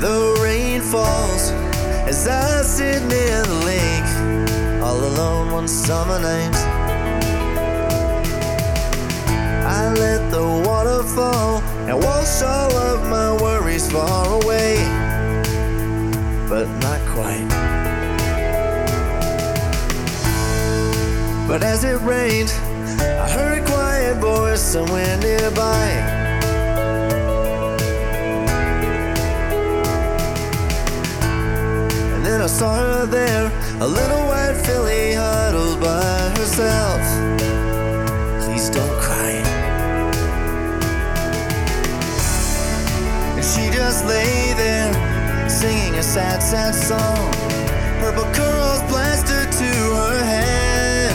The rain falls as I sit near the lake, all alone one summer night. I let the water fall and wash all of my worries far away, but not quite. But as it rained, I heard a quiet voice somewhere nearby. And then I saw her there, a little white filly huddled by herself. Please don't cry. And she just lay there, singing a sad, sad song, purple curls plastered to her head.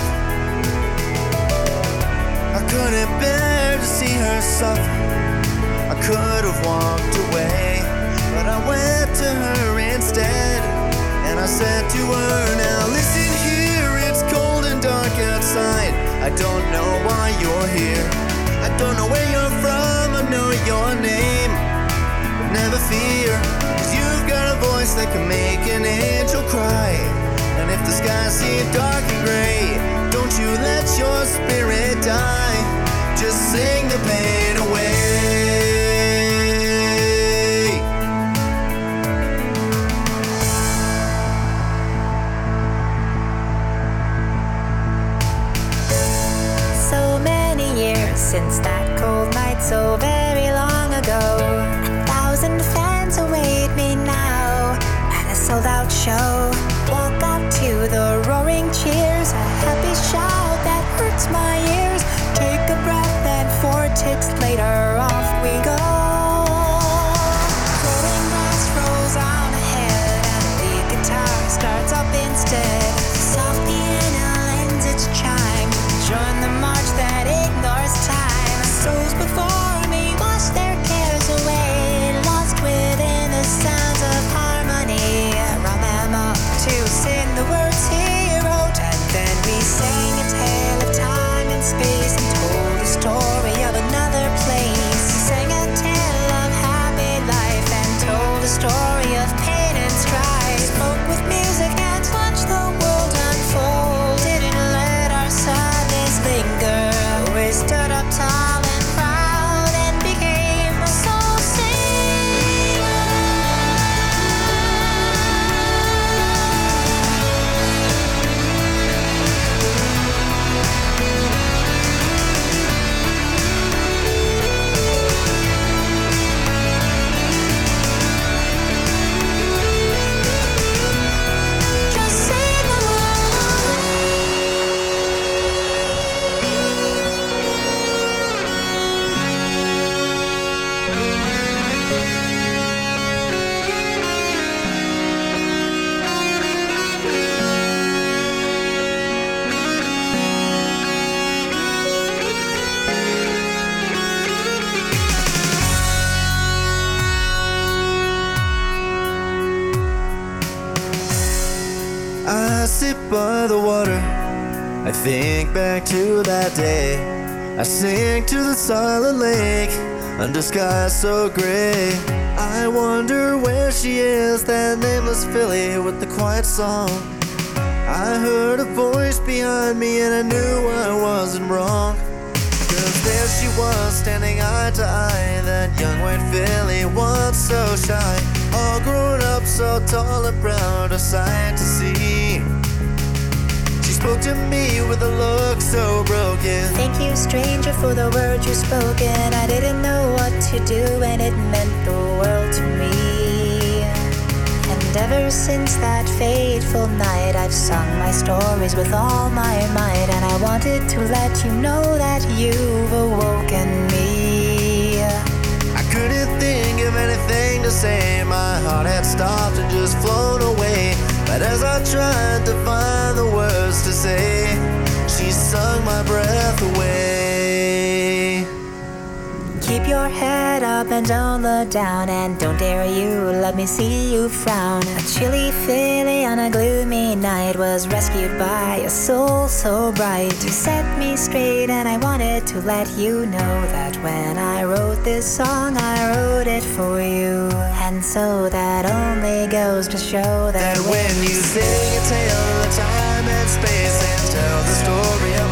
I couldn't bear to see her suffer. I could have walked away, but I went to her instead. And I said to her, now listen here, it's cold and dark outside. I don't know why you're here, I don't know where you're from, I know your name. But never fear, 'cause you've got a voice that can make an angel cry. And if the sky seems dark and gray, don't you let your spirit die, just sing the pain away. So many years since that cold night so very long ago. 1,000 fans await me now at a sold-out show. Walk up to the roaring cheers, a happy shout that hurts my ears. Take a breath and 4 ticks later off we go. Rolling glass rolls on ahead and the guitar starts up instead. Soft piano lends its chime, join the march that ignores time. Souls before me wash their cares away, lost within the sounds of harmony. Round them up to sing the words he wrote, and then we sang a tale of time and space and told the story of another place. We sang a tale of happy life and told a story of pain and strife. Spoke with music and watched the world unfold, didn't let our sadness linger. We stood up tall and proud and became a soul singer. Just say the word. I sit by the water, I think back to that day. I sing to the silent lake under skies so gray. I wonder where she is, that nameless filly with the quiet song. I heard a voice behind me and I knew I wasn't wrong. 'Cause there she was, standing eye to eye, that young white filly, once so shy, all grown up so tall and proud, a sight to see. She spoke to me with a look so broken. Thank you, stranger, for the words you spoken. I didn't know what to do and it meant the world to me. And ever since that fateful night, I've sung my stories with all my might. And I wanted to let you know that you've awoken me. I couldn't think of anything to say, my heart had stopped and just flown away. But as I tried to find the words to say, she sung my breath away. keep your head up and don't look down, and don't dare you let me see you frown. A chilly filly on a gloomy night was rescued by a soul so bright. You set me straight and I wanted to let you know that when I wrote this song I wrote it for you. And so that only goes to show that when you sing a tale of time and space and tell the story of